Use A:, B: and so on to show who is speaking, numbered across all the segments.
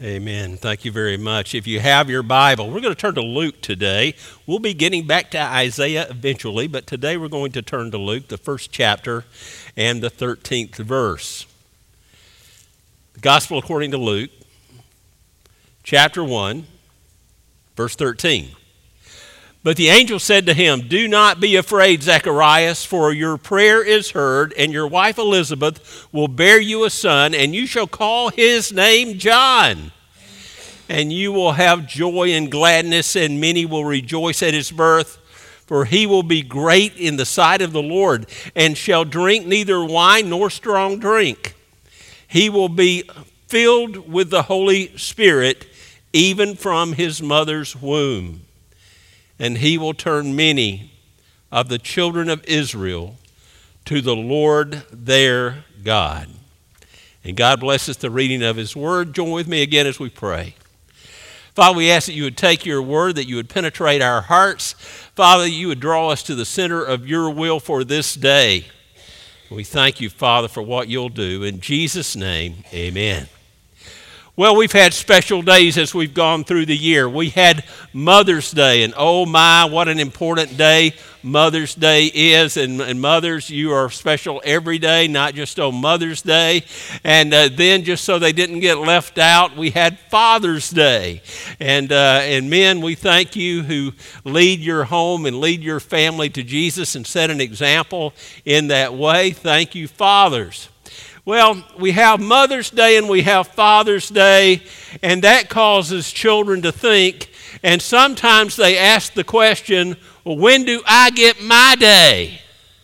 A: Amen. Thank you very much. If you have your Bible, we're going to turn to Luke today. We'll be getting back to Isaiah eventually, but today we're going to turn to Luke, the first chapter and the 13th verse. The Gospel according to Luke, chapter 1, verse 13. But the angel said to him, "Do not be afraid, Zacharias, for your prayer is heard, and your wife Elizabeth will bear you a son, and you shall call his name John. And you will have joy and gladness, and many will rejoice at his birth. For he will be great in the sight of the Lord, and shall drink neither wine nor strong drink. He will be filled with the Holy Spirit, even from his mother's womb. And he will turn many of the children of Israel to the Lord their God." And God blesses the reading of his word. Join with me again as we pray. Father, we ask that you would take your word, that you would penetrate our hearts. Father, you would draw us to the center of your will for this day. We thank you, Father, for what you'll do. In Jesus' name, amen. Well, we've had special days as we've gone through the year. We had Mother's Day, and oh my, what an important day Mother's Day is. And mothers, you are special every day, not just on Mother's Day. And then, just so they didn't get left out, we had Father's Day. And men, we thank you who lead your home and lead your family to Jesus and set an example in that way. Thank you, fathers. Well, we have Mother's Day and we have Father's Day, and that causes children to think, and sometimes they ask the question, well, when do I get my day?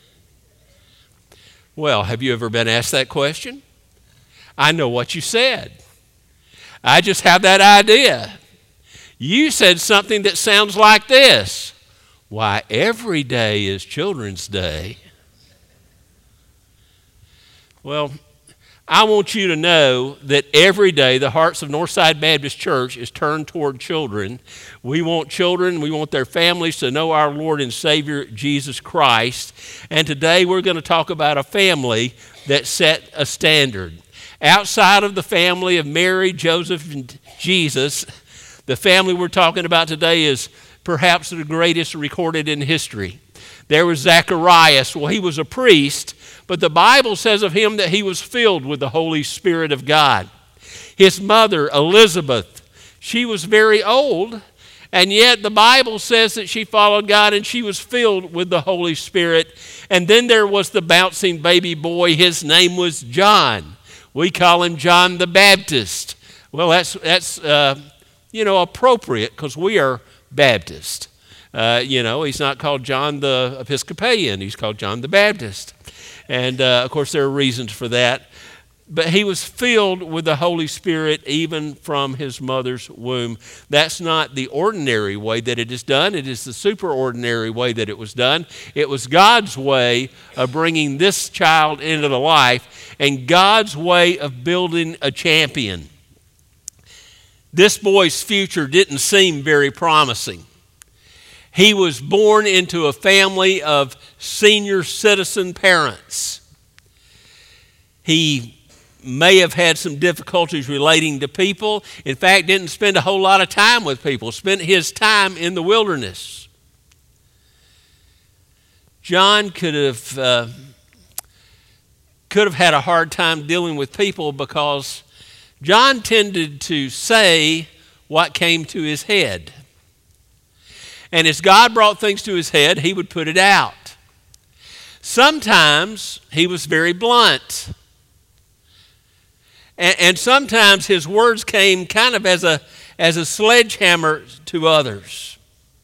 A: Well, have you ever been asked that question? I know what you said. I just have that idea. You said something that sounds like this: why, every day is Children's Day. Well, I want you to know that every day the hearts of Northside Baptist Church is turned toward children. We want children, we want their families to know our Lord and Savior, Jesus Christ. And today we're going to talk about a family that set a standard. Outside of the family of Mary, Joseph, and Jesus, the family we're talking about today is perhaps the greatest recorded in history. There was Zacharias. Well, he was a priest, but the Bible says of him that he was filled with the Holy Spirit of God. His mother, Elizabeth, she was very old, and yet the Bible says that she followed God and she was filled with the Holy Spirit. And then there was the bouncing baby boy. His name was John. We call him John the Baptist. Well, that's appropriate because we are Baptist. He's not called John the Episcopalian. He's called John the Baptist. And, of course, there are reasons for that. But he was filled with the Holy Spirit even from his mother's womb. That's not the ordinary way that it is done. It is the superordinary way that it was done. It was God's way of bringing this child into the life and God's way of building a champion. This boy's future didn't seem very promising. He was born into a family of senior citizen parents. He may have had some difficulties relating to people. In fact, didn't spend a whole lot of time with people. Spent his time in the wilderness. John could have had a hard time dealing with people because John tended to say what came to his head. And as God brought things to his head, he would put it out. Sometimes he was very blunt. And sometimes his words came kind of as a sledgehammer to others.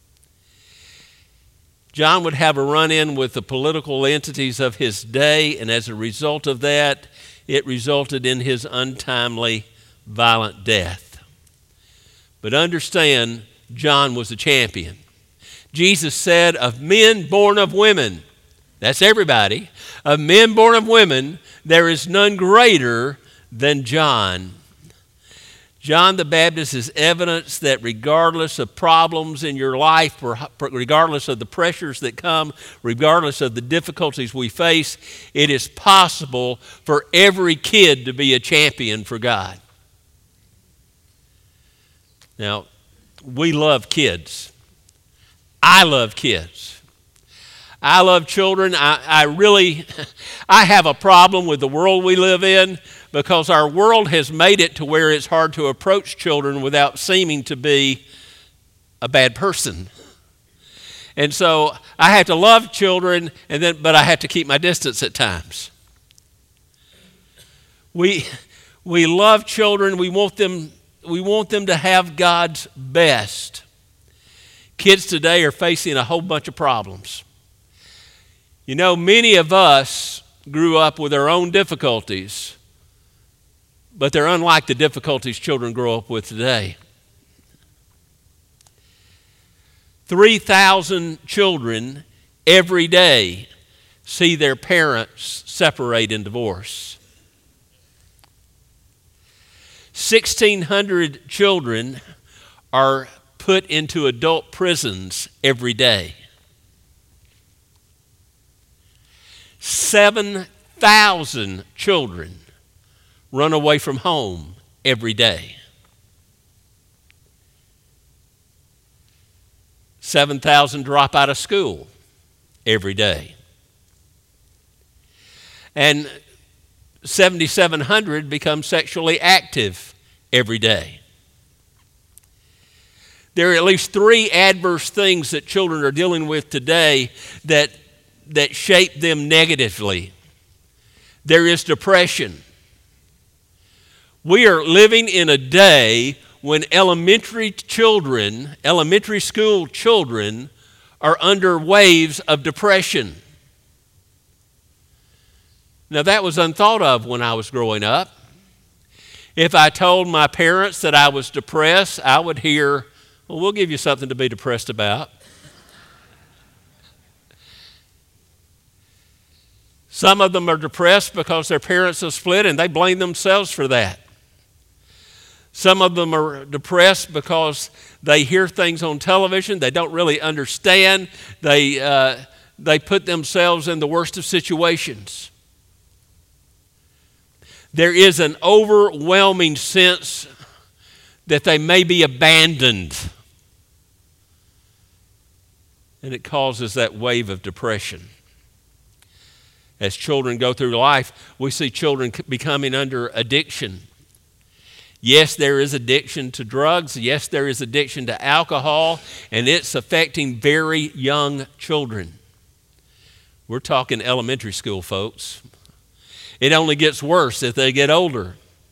A: John would have a run-in with the political entities of his day, and as a result of that, it resulted in his untimely, violent death. But understand, John was a champion. Jesus said, of men born of women, that's everybody, of men born of women, there is none greater than John. John the Baptist is evidence that regardless of problems in your life, regardless of the pressures that come, regardless of the difficulties we face, it is possible for every kid to be a champion for God. Now, we love kids. I love kids. I love children. I have a problem with the world we live in because our world has made it to where it's hard to approach children without seeming to be a bad person. And so I have to love children, but I have to keep my distance at times. We love children. We want them to have God's best. Kids today are facing a whole bunch of problems. You know, many of us grew up with our own difficulties, but they're unlike the difficulties children grow up with today. 3,000 children every day see their parents separate and divorce. 1,600 children are put into adult prisons every day. 7,000 children run away from home every day. 7,000 drop out of school every day. And 7,700 become sexually active every day. There are at least 3 adverse things that children are dealing with today that shape them negatively. There is depression. We are living in a day when elementary school children are under waves of depression. Now, that was unthought of when I was growing up. If I told my parents that I was depressed, I would hear, well, we'll give you something to be depressed about. Some of them are depressed because their parents have split and they blame themselves for that. Some of them are depressed because they hear things on television they don't really understand. They put themselves in the worst of situations. There is an overwhelming sense that they may be abandoned. And it causes that wave of depression. As children go through life, we see children becoming under addiction. Yes, there is addiction to drugs. Yes, there is addiction to alcohol, and it's affecting very young children. We're talking elementary school, folks. It only gets worse if they get older.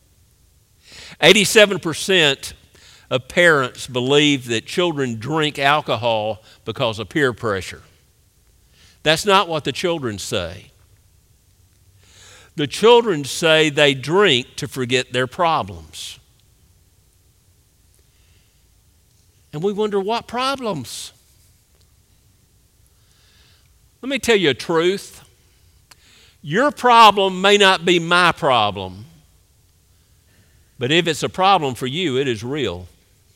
A: 87% of parents believe that children drink alcohol because of peer pressure. That's not what the children say. The children say they drink to forget their problems. And we wonder, what problems? Let me tell you a truth. Your problem may not be my problem, but if it's a problem for you, it is real.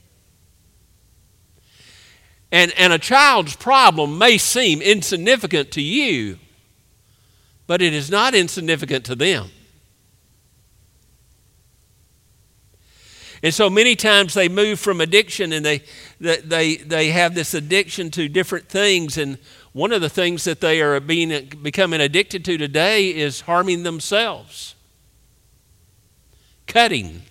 A: And a child's problem may seem insignificant to you, but it is not insignificant to them. And so many times they move from addiction and they have this addiction to different things. And one of the things that they are becoming addicted to today is harming themselves. Cutting.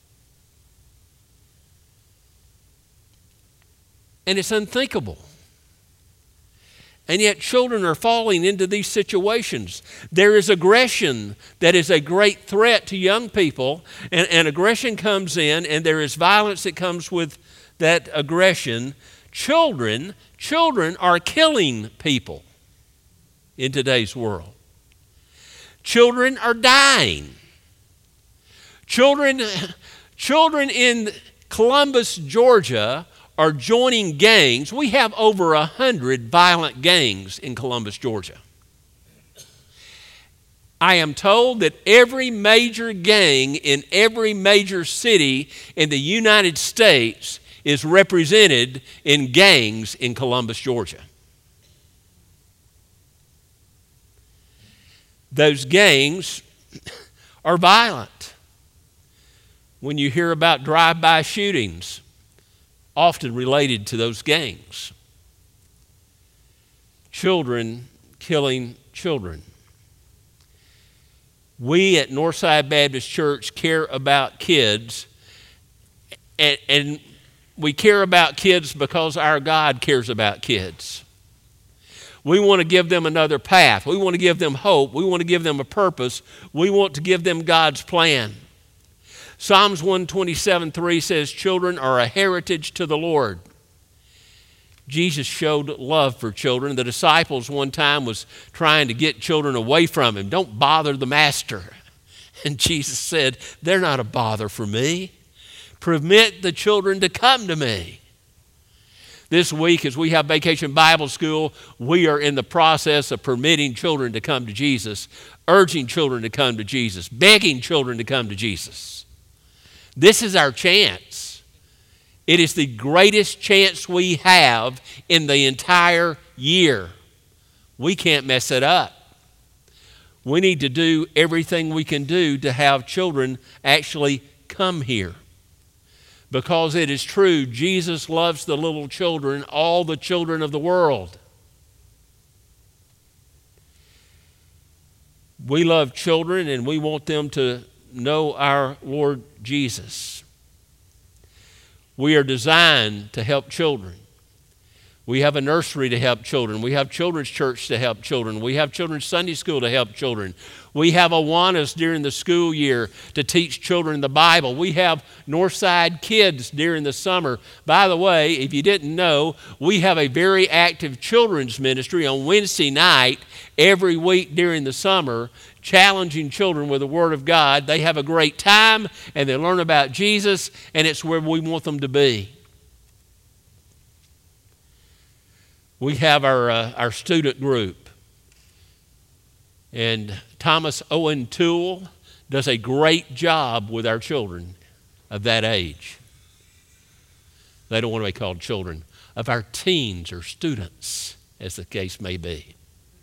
A: And it's unthinkable. And yet children are falling into these situations. There is aggression that is a great threat to young people, and aggression comes in, and there is violence that comes with that aggression. Children are killing people in today's world. Children are dying. Children in Columbus, Georgia, are joining gangs. We have over 100 violent gangs in Columbus, Georgia. I am told that every major gang in every major city in the United States is represented in gangs in Columbus, Georgia. Those gangs are violent. When you hear about drive-by shootings, often related to those gangs. Children killing children. We at Northside Baptist Church care about kids, and we care about kids because our God cares about kids. We want to give them another path. We want to give them hope. We want to give them a purpose. We want to give them God's plan. Psalms 127:3 says, children are a heritage to the Lord. Jesus showed love for children. The disciples one time was trying to get children away from him. Don't bother the master. And Jesus said, they're not a bother for me. Permit the children to come to me. This week, as we have Vacation Bible School, we are in the process of permitting children to come to Jesus, urging children to come to Jesus, begging children to come to Jesus. This is our chance. It is the greatest chance we have in the entire year. We can't mess it up. We need to do everything we can do to have children actually come here. Because it is true, Jesus loves the little children, all the children of the world. We love children and we want them to know our Lord Jesus. We are designed to help children. We have a nursery to help children. We have children's church to help children. We have children's Sunday school to help children. We have Awanas during the school year to teach children the Bible. We have Northside Kids during the summer. By the way, if you didn't know, we have a very active children's ministry on Wednesday night every week during the summer, challenging children with the Word of God. They have a great time and they learn about Jesus, and it's where we want them to be. We have our student group, and Thomas Owen Toole does a great job with our children of that age. They don't want to be called children, of our teens or students, as the case may be.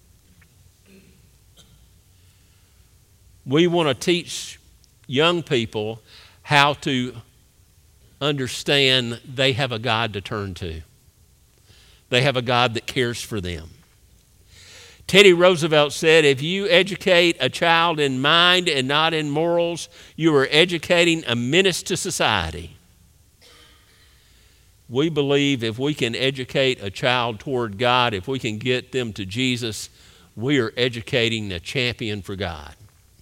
A: We want to teach young people how to understand they have a God to turn to. They have a God that cares for them. Teddy Roosevelt said, if you educate a child in mind and not in morals, you are educating a menace to society. We believe if we can educate a child toward God, if we can get them to Jesus, we are educating a champion for God.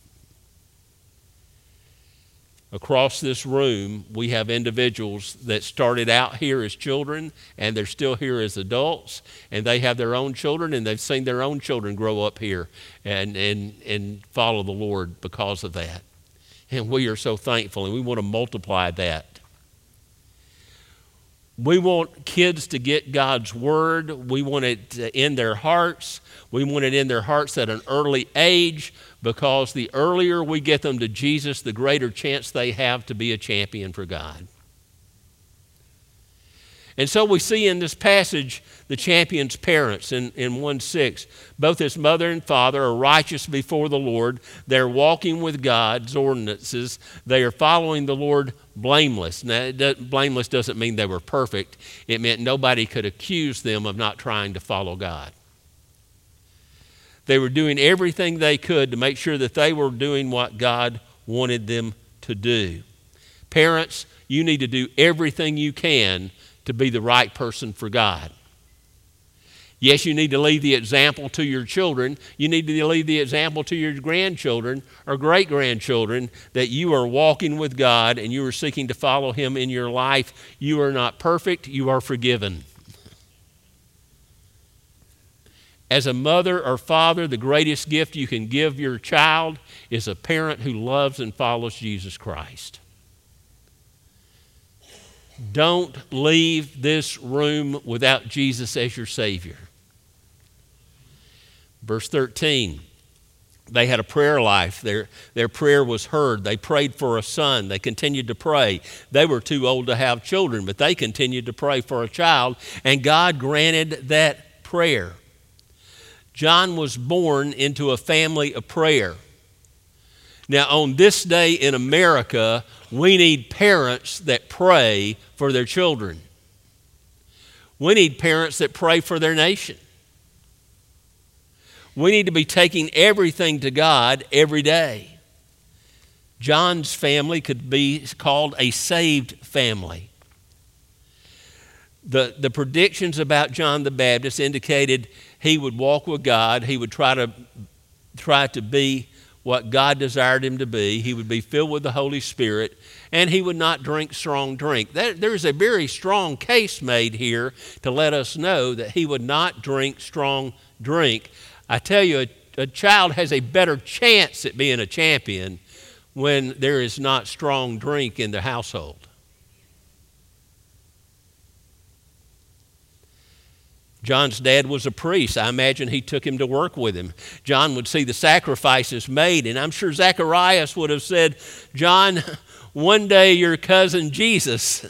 A: Across this room, we have individuals that started out here as children, and they're still here as adults, and they have their own children, and they've seen their own children grow up here and follow the Lord because of that. And we are so thankful, and we want to multiply that. We want kids to get God's Word. We want it in their hearts. We want it in their hearts at an early age, because the earlier we get them to Jesus, the greater chance they have to be a champion for God. And so we see in this passage the champion's parents in 1:6. Both his mother and father are righteous before the Lord. They're walking with God's ordinances. They are following the Lord blameless. Now, blameless doesn't mean they were perfect. It meant nobody could accuse them of not trying to follow God. They were doing everything they could to make sure that they were doing what God wanted them to do. Parents, you need to do everything you can to be the right person for God. Yes, you need to leave the example to your children. You need to leave the example to your grandchildren or great-grandchildren that you are walking with God and you are seeking to follow Him in your life. You are not perfect. You are forgiven. As a mother or father, the greatest gift you can give your child is a parent who loves and follows Jesus Christ. Don't leave this room without Jesus as your Savior. Verse 13, they had a prayer life. Their prayer was heard. They prayed for a son. They continued to pray. They were too old to have children, but they continued to pray for a child, and God granted that prayer. John was born into a family of prayer. Now, on this day in America, we need parents that pray for their children. We need parents that pray for their nation. We need to be taking everything to God every day. John's family could be called a saved family. The predictions about John the Baptist indicated he would walk with God. He would try to be what God desired him to be. He would be filled with the Holy Spirit, and he would not drink strong drink. There's a very strong case made here to let us know that he would not drink strong drink. I tell you, a child has a better chance at being a champion when there is not strong drink in the household. John's dad was a priest. I imagine he took him to work with him. John would see the sacrifices made, and I'm sure Zacharias would have said, John, one day your cousin Jesus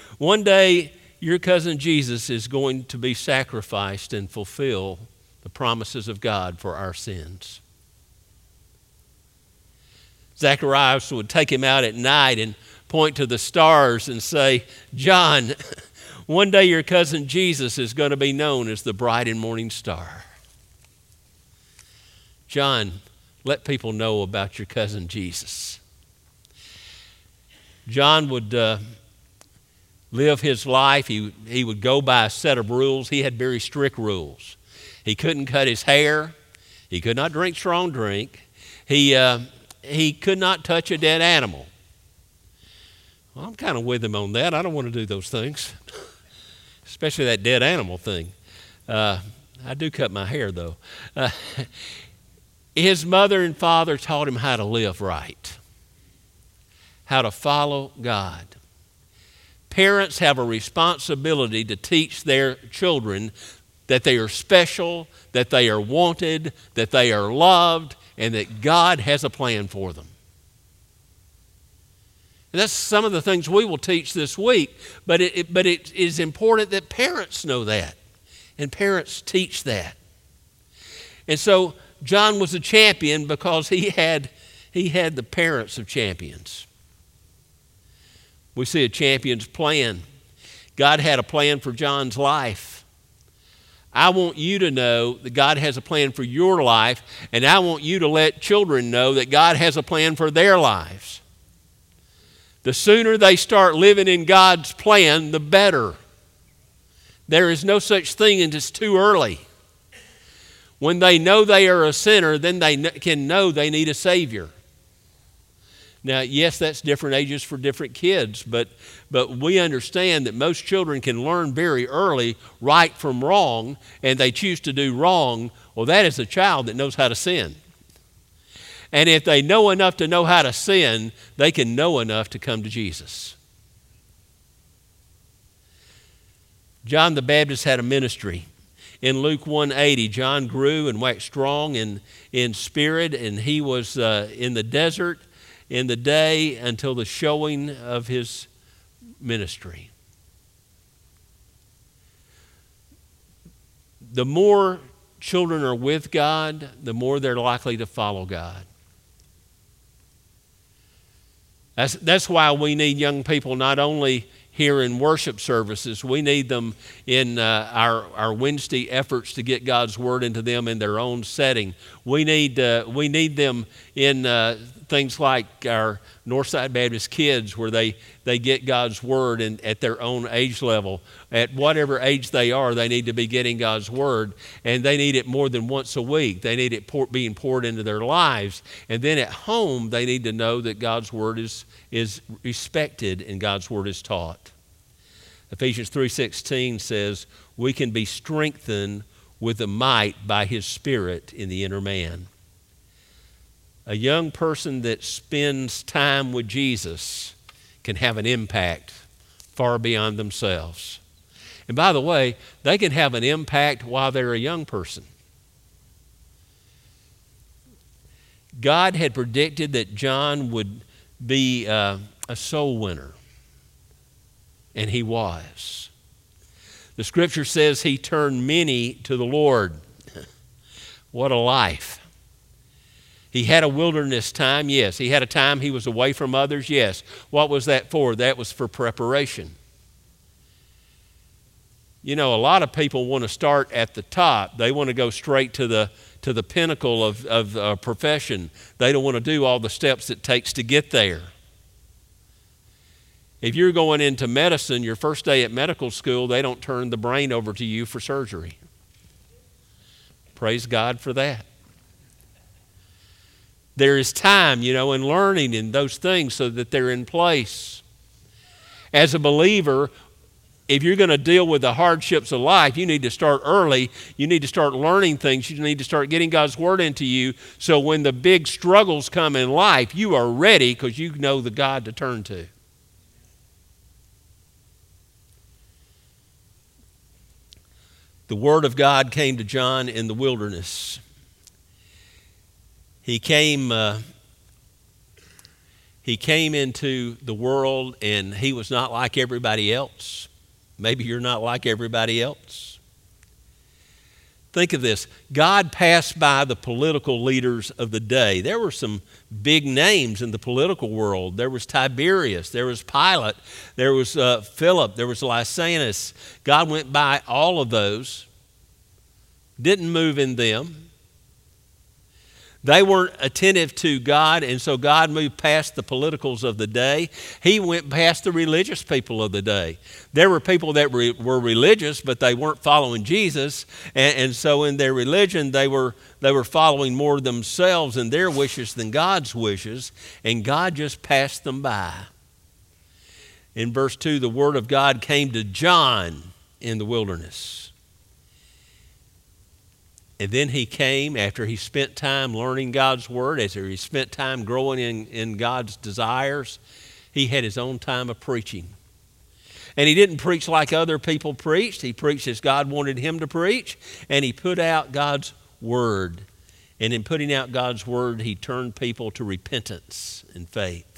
A: is going to be sacrificed and fulfill the promises of God for our sins. Zacharias would take him out at night and point to the stars and say, John, one day your cousin Jesus is going to be known as the bright and morning star. John, let people know about your cousin Jesus. John would live his life. He would go by a set of rules. He had very strict rules. He couldn't cut his hair. He could not drink strong drink. He could not touch a dead animal. Well, I'm kind of with him on that. I don't want to do those things, especially that dead animal thing. I do cut my hair, though. His mother and father taught him how to live right, how to follow God. Parents have a responsibility to teach their children that they are special, that they are wanted, that they are loved, and that God has a plan for them. And that's some of the things we will teach this week, but it is important that parents know that, and parents teach that. And so John was a champion because he had the parents of champions. We see a champion's plan. God had a plan for John's life. I want you to know that God has a plan for your life, and I want you to let children know that God has a plan for their lives. The sooner they start living in God's plan, the better. There is no such thing as it's too early. When they know they are a sinner, then they can know they need a Savior. Now, yes, that's different ages for different kids, but we understand that most children can learn very early right from wrong, and they choose to do wrong. Well, that is a child that knows how to sin. And if they know enough to know how to sin, they can know enough to come to Jesus. John the Baptist had a ministry. In Luke 1:80, John grew and waxed strong in spirit, and he was in the desert in the day until the showing of his ministry. The more children are with God, the more they're likely to follow God. That's why we need young people not only here in worship services, we need them in our Wednesday efforts to get God's Word into them in their own setting. We need them in things like our Northside Baptist Kids, where they get God's Word at their own age level. At whatever age they are, they need to be getting God's Word, and they need it more than once a week. They need it being poured into their lives. And then at home, they need to know that God's Word is respected and God's Word is taught. Ephesians 3:16 says, we can be strengthened with the might by His Spirit in the inner man. A young person that spends time with Jesus can have an impact far beyond themselves. And by the way, they can have an impact while they're a young person. God had predicted that John would be a soul winner, and he was. The scripture says he turned many to the Lord. What a life. He had a wilderness time, yes. He had a time he was away from others, yes. What was that for? That was for preparation. You know, a lot of people want to start at the top. They want to go straight to the pinnacle of a profession. They don't want to do all the steps it takes to get there. If you're going into medicine, your first day at medical school, they don't turn the brain over to you for surgery. Praise God for that. There is time, you know, in learning in those things so that they're in place. As a believer, if you're going to deal with the hardships of life, you need to start early. You need to start learning things. You need to start getting God's Word into you so when the big struggles come in life, you are ready because you know the God to turn to. The Word of God came to John in the wilderness. He came into the world, and he was not like everybody else. Maybe you're not like everybody else. Think of this. God passed by the political leaders of the day. There were some big names in the political world. There was Tiberius. There was Pilate. There was Philip. There was Lysanus. God went by all of those. Didn't move in them. They weren't attentive to God, and so God moved past the politicals of the day. He went past the religious people of the day. There were people that were religious, but they weren't following Jesus, and so in their religion, they were following more themselves and their wishes than God's wishes, and God just passed them by. In verse 2, the Word of God came to John in the wilderness. And then he came after he spent time learning God's Word, after he spent time growing in God's desires. He had his own time of preaching. And he didn't preach like other people preached. He preached as God wanted him to preach, and he put out God's Word. And in putting out God's Word, he turned people to repentance and faith.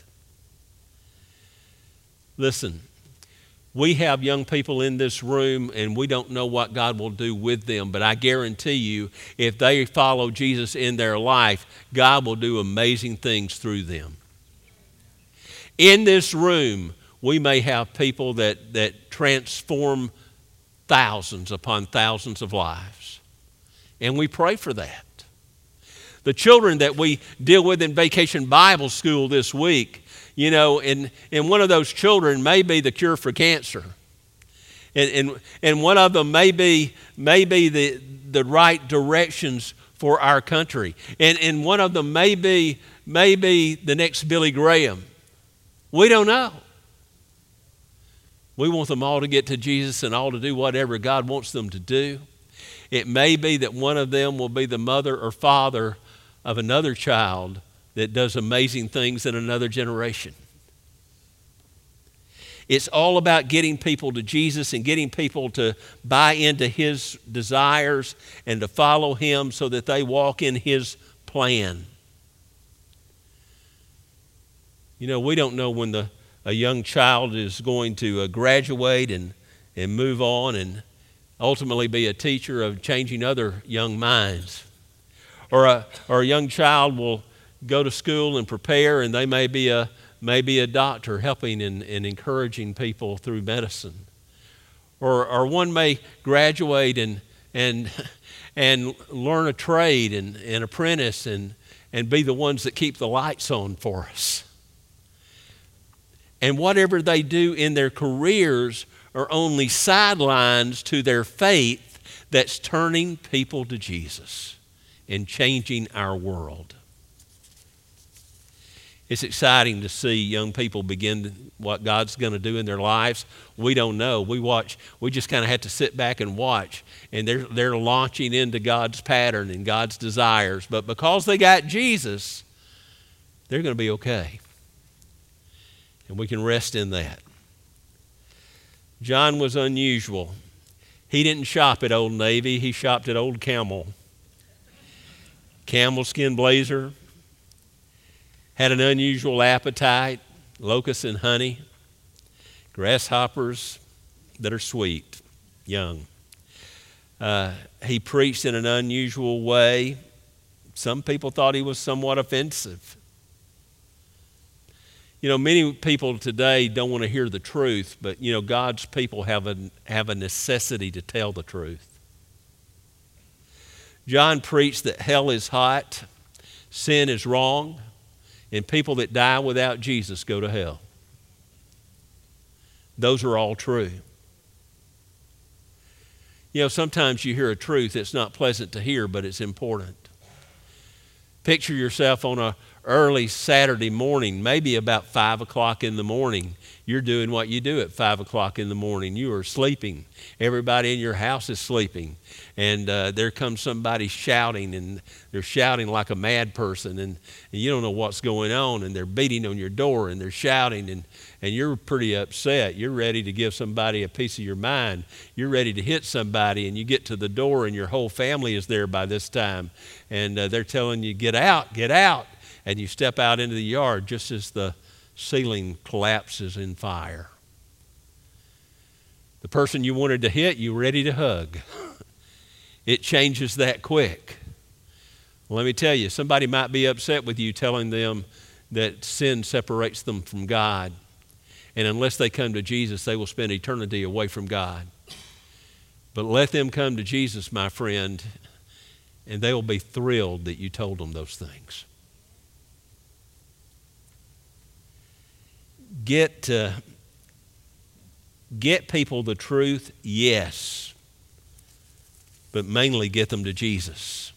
A: Listen. We have young people in this room, and we don't know what God will do with them, but I guarantee you, if they follow Jesus in their life, God will do amazing things through them. In this room, we may have people that transform thousands upon thousands of lives, and we pray for that. The children that we deal with in Vacation Bible School this week, you know, and one of those children may be the cure for cancer. And one of them may be the right directions for our country. And one of them may be the next Billy Graham. We don't know. We want them all to get to Jesus and all to do whatever God wants them to do. It may be that one of them will be the mother or father of another child that does amazing things in another generation. It's all about getting people to Jesus and getting people to buy into His desires and to follow Him so that they walk in His plan. You know, we don't know when a young child is going to graduate and move on and ultimately be a teacher of changing other young minds. Or a young child will go to school and prepare, and they may be a doctor helping and encouraging people through medicine. Or one may graduate and learn a trade and apprentice and be the ones that keep the lights on for us. And whatever they do in their careers are only sidelines to their faith that's turning people to Jesus and changing our world. It's exciting to see young people begin what God's going to do in their lives. We don't know. We just kind of have to sit back and watch. And they're launching into God's pattern and God's desires. But because they got Jesus, they're going to be okay. And we can rest in that. John was unusual. He didn't shop at Old Navy. He shopped at Old Camel. Camel skin blazer. Had an unusual appetite, locusts and honey, grasshoppers that are sweet, young. He preached in an unusual way. Some people thought he was somewhat offensive. Many people today don't want to hear the truth, but, God's people have a necessity to tell the truth. John preached that hell is hot, sin is wrong, and people that die without Jesus go to hell. Those are all true. Sometimes you hear a truth that's not pleasant to hear, but it's important. Picture yourself on a early Saturday morning, maybe about 5 o'clock in the morning. You're doing what you do at 5 o'clock in the morning. You are sleeping. Everybody in your house is sleeping. And there comes somebody shouting, and they're shouting like a mad person, and you don't know what's going on, and they're beating on your door, and they're shouting, and you're pretty upset. You're ready to give somebody a piece of your mind. You're ready to hit somebody, and you get to the door, and your whole family is there by this time, and they're telling you, get out, get out. And you step out into the yard just as the ceiling collapses in fire. The person you wanted to hit, you're ready to hug. It changes that quick. Well, let me tell you, somebody might be upset with you telling them that sin separates them from God. And unless they come to Jesus, they will spend eternity away from God. But let them come to Jesus, my friend, and they will be thrilled that you told them those things. Get people the truth, yes, but mainly get them to Jesus.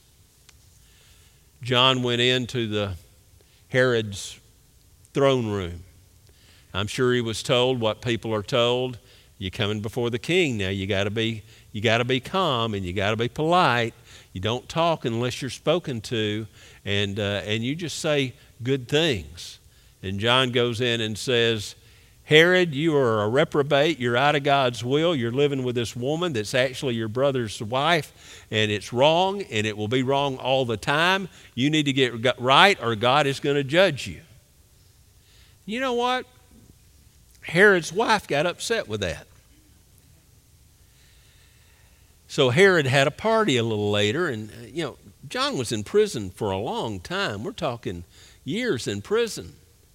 A: John went into the Herod's throne room. I'm sure he was told what people are told. You're coming before the king now. You got to be calm, and you got to be polite. You don't talk unless you're spoken to, and you just say good things. And John goes in and says, Herod, you are a reprobate. You're out of God's will. You're living with this woman that's actually your brother's wife, and it's wrong, and it will be wrong all the time. You need to get right, or God is going to judge you. You know what? Herod's wife got upset with that. So Herod had a party a little later, and, John was in prison for a long time. We're talking years in prison.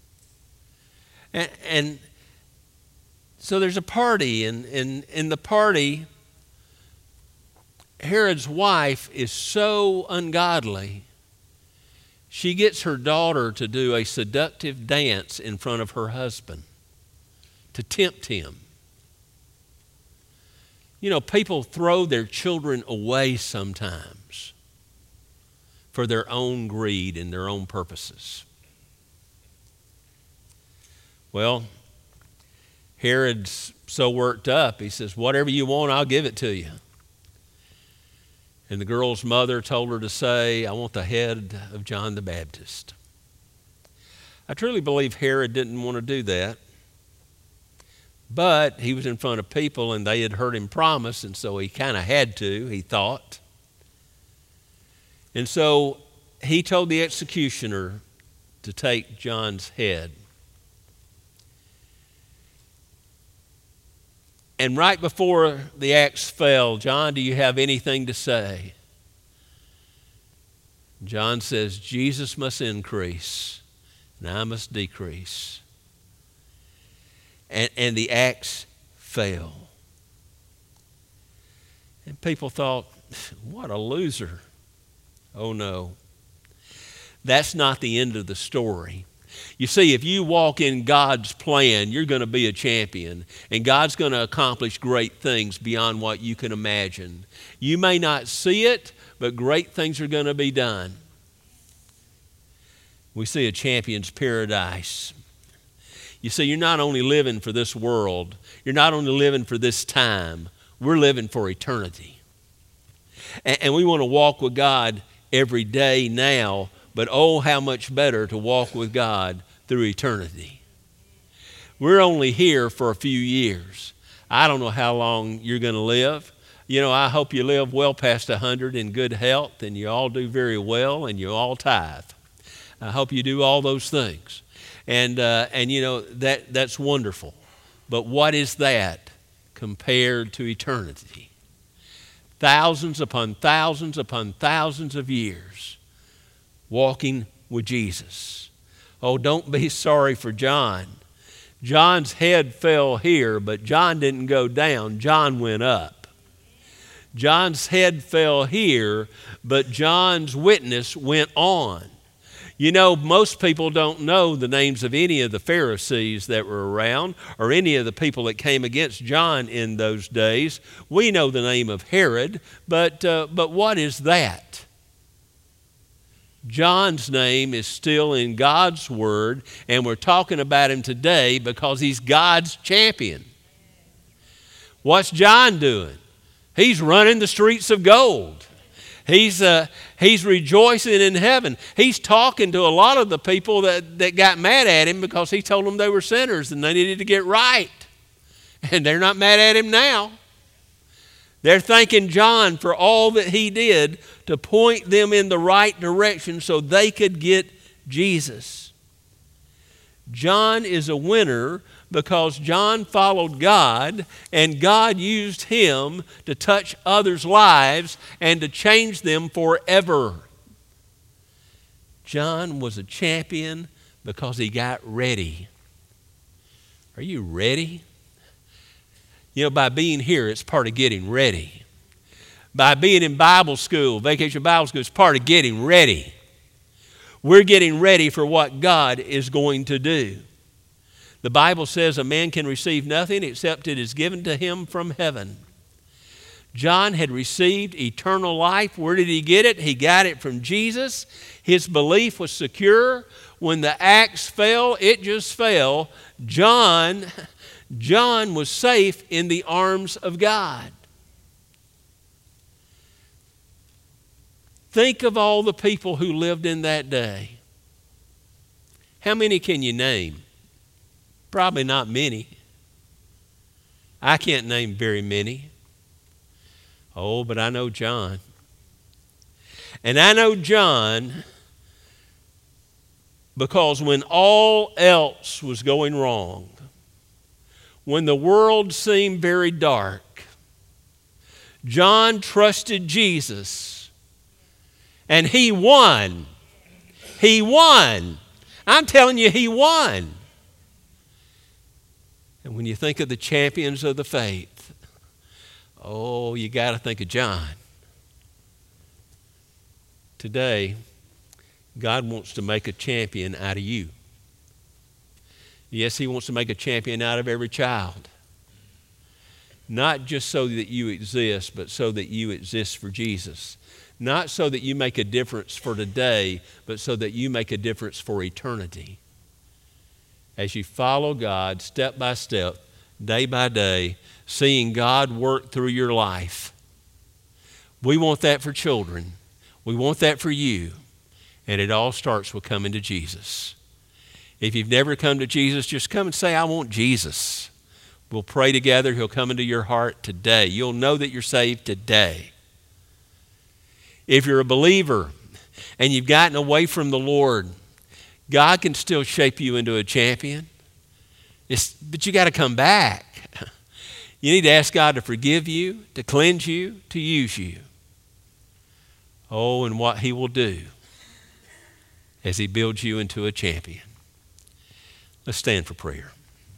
A: And so there's a party, and in the party, Herod's wife is so ungodly, she gets her daughter to do a seductive dance in front of her husband to tempt him. People throw their children away sometimes for their own greed and their own purposes. Well, Herod's so worked up, he says, whatever you want, I'll give it to you. And the girl's mother told her to say, I want the head of John the Baptist. I truly believe Herod didn't want to do that. But he was in front of people, and they had heard him promise, and so he kind of had to, he thought. And so he told the executioner to take John's head. And right before the axe fell, John, do you have anything to say? John says, Jesus must increase, and I must decrease. And the axe fell. And people thought, what a loser. Oh no. That's not the end of the story. You see, if you walk in God's plan, you're going to be a champion, and God's going to accomplish great things beyond what you can imagine. You may not see it, but great things are going to be done. We see a champion's paradise. You see, you're not only living for this world, you're not only living for this time, we're living for eternity. And we want to walk with God every day now, but oh, how much better to walk with God through eternity. We're only here for a few years. I don't know how long you're going to live. I hope you live well past 100 in good health, and you all do very well, and you all tithe. I hope you do all those things. And that's wonderful. But what is that compared to eternity? Thousands upon thousands upon thousands of years walking with Jesus. Oh, don't be sorry for John. John's head fell here, but John didn't go down. John went up. John's head fell here, but John's witness went on. You know, most people don't know the names of any of the Pharisees that were around or any of the people that came against John in those days. We know the name of Herod, but what is that? John's name is still in God's Word, and we're talking about him today because he's God's champion. What's John doing? He's running the streets of gold. He's rejoicing in heaven. He's talking to a lot of the people that got mad at him because he told them they were sinners and they needed to get right. And they're not mad at him now. They're thanking John for all that he did to point them in the right direction so they could get Jesus. John is a winner because John followed God, and God used him to touch others' lives and to change them forever. John was a champion because he got ready. Are you ready? You know, by being here, it's part of getting ready. By being in Bible school, Vacation Bible School, it's part of getting ready. We're getting ready for what God is going to do. The Bible says a man can receive nothing except it is given to him from heaven. John had received eternal life. Where did he get it? He got it from Jesus. His belief was secure. When the axe fell, it just fell. John was safe in the arms of God. Think of all the people who lived in that day. How many can you name? Probably not many. I can't name very many. Oh, but I know John. And I know John because when all else was going wrong, when the world seemed very dark, John trusted Jesus. And he won. He won. I'm telling you, he won. And when you think of the champions of the faith, oh, you got to think of John. Today, God wants to make a champion out of you. Yes, he wants to make a champion out of every child. Not just so that you exist, but so that you exist for Jesus. Not so that you make a difference for today, but so that you make a difference for eternity. As you follow God step by step, day by day, seeing God work through your life. We want that for children. We want that for you. And it all starts with coming to Jesus. If you've never come to Jesus, just come and say, I want Jesus. We'll pray together. He'll come into your heart today. You'll know that you're saved today. If you're a believer and you've gotten away from the Lord, God can still shape you into a champion. But you got to come back. You need to ask God to forgive you, to cleanse you, to use you. Oh, and what he will do as he builds you into a champion. Let's stand for prayer.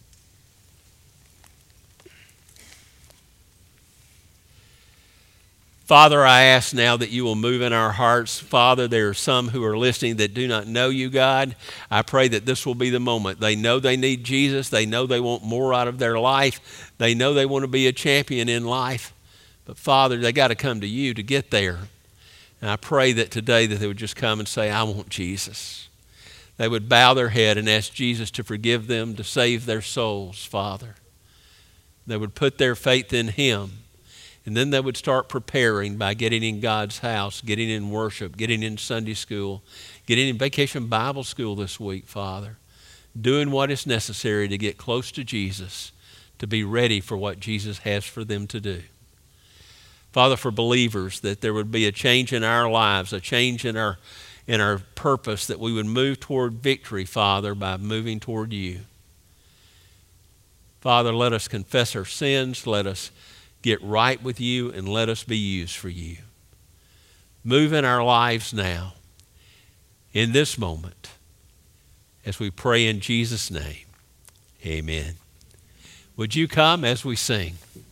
A: Father, I ask now that you will move in our hearts. Father, there are some who are listening that do not know you, God. I pray that this will be the moment. They know they need Jesus. They know they want more out of their life. They know they want to be a champion in life. But Father, they got to come to you to get there. And I pray that today that they would just come and say, I want Jesus. They would bow their head and ask Jesus to forgive them, to save their souls, Father. They would put their faith in him. And then they would start preparing by getting in God's house, getting in worship, getting in Sunday school, getting in Vacation Bible School this week, Father. Doing what is necessary to get close to Jesus, to be ready for what Jesus has for them to do. Father, for believers, that there would be a change in our lives, a change in our purpose, that we would move toward victory, Father, by moving toward you. Father, let us confess our sins. Let us get right with you, and let us be used for you. Move in our lives now, in this moment, as we pray in Jesus' name. Amen. Would you come as we sing?